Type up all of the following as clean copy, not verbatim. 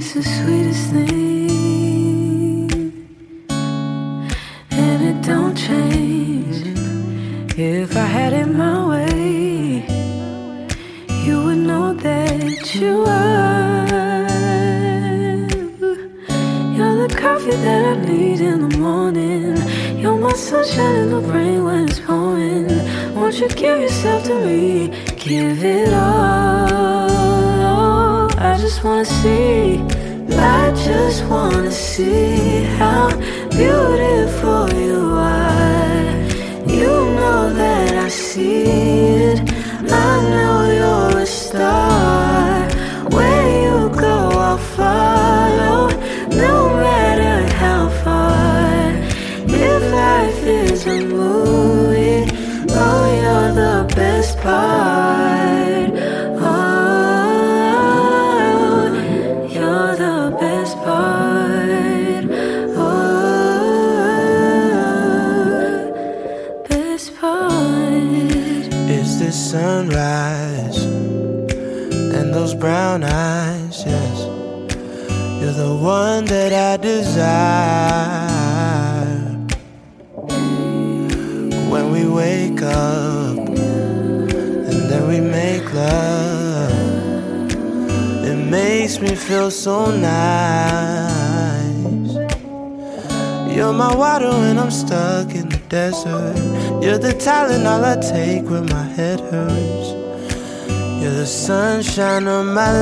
It's the sweetest thing, and it don't change. If I had it my way, you would know that you are. You're the coffee that I need in the morning. You're my sunshine in the rain when it's pouring. Won't you give yourself to me? Give it all. I just wanna see. I just wanna see how beautiful you are. You know that I see it. I know you're a star. Where you go, I'll follow, no matter how far. If life is a movie, oh, you're the best part. Oh, you're the best part. Oh, best part. It's the sunrise and those brown eyes, yes. You're the one that I desire. When we wake up and then we make love, it makes me feel so nice. You're my water when I'm stuck in the desert. You're the Tylenol I take when my head hurts. You're the sunshine of my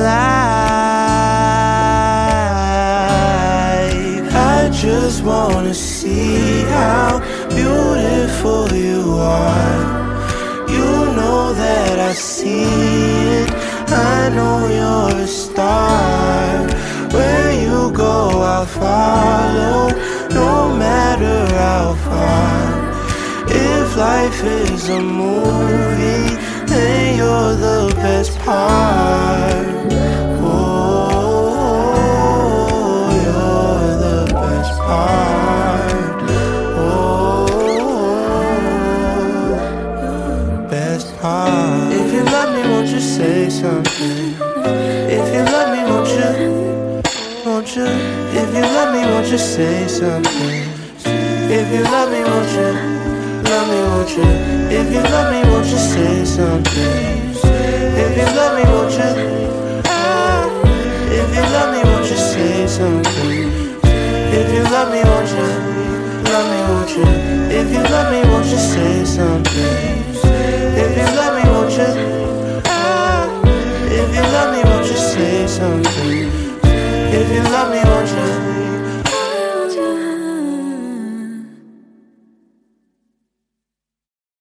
life. I just wanna see how beautiful you are. You know that I see it. I know you're a star. Where you go, I'll follow, no matter how far. If life is a movie, then you're the best part. Oh, you're the best part. Oh, best part. If you love me, won't you say something? If you love me, won't you? Won't you? If you love me, won't you say something? If you love me, won't you? Love me, won't you? If you love me, won't you say something? If you love me, won't you? If you love me, won't you say something? If you love me, won't you? Love me, won't you? If you love me, won't you say something? If you love me, won't you? If you love me, won't you say something? If you love me, won't you?